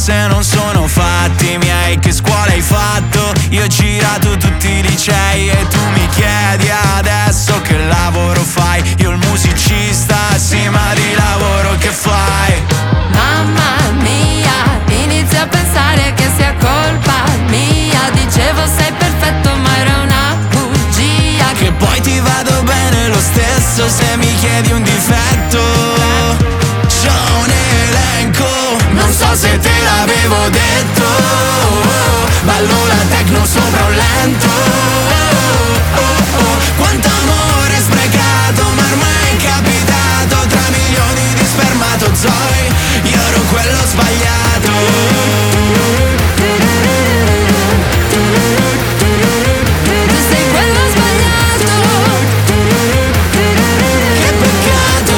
se non sono fatti miei. Che scuola hai fatto? Io ho girato tutti i licei e tu mi chiedi adesso che lavoro fai. Io il musicista, sì, ma di lavoro che fai? Mamma mia, inizio a pensare che sia colpa mia. Dicevo sei perfetto ma era una bugia. Che poi ti vado bene lo stesso se mi chiedi un difetto. C'ho un elenco, non so se te l'avevo detto. Ballo la techno sopra un lento. Quanto amore sprecato, ma ormai è capitato. Tra milioni di spermatozoi io ero quello sbagliato. Tu sei quello sbagliato. Che peccato.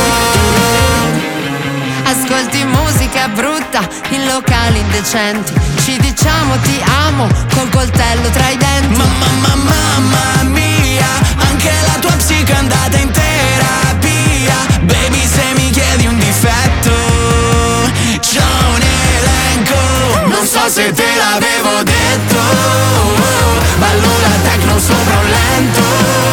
Ascolti musica brutta in locali indecenti. Ci diciamo ti amo col coltello tra i denti. Mamma mia, anche la tua psico è andata in terapia. Baby, se mi chiedi un difetto, c'ho un elenco, non so se te l'avevo detto. Ballo la techno sopra un lento.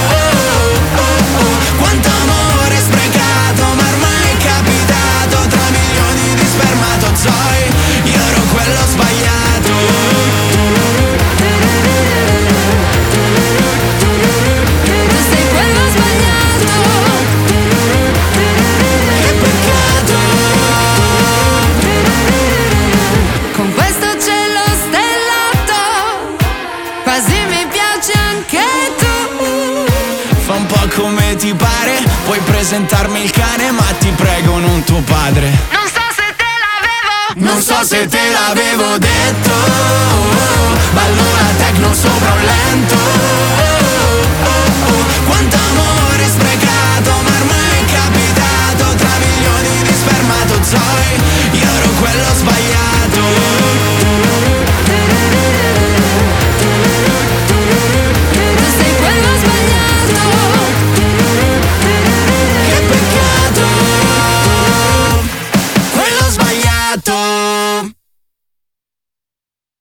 Quanto amore sprecato, ma ormai è capitato. Tra milioni di spermatozoi io ero quello sbagliato. Tu sei quello sbagliato. Che peccato. Con questo cielo stellato quasi mi piace anche tu. Fa un po' come ti pare, puoi presentarmi il cane, ma ti prego non tuo padre. Non so se te l'avevo. Non so se te l'avevo detto.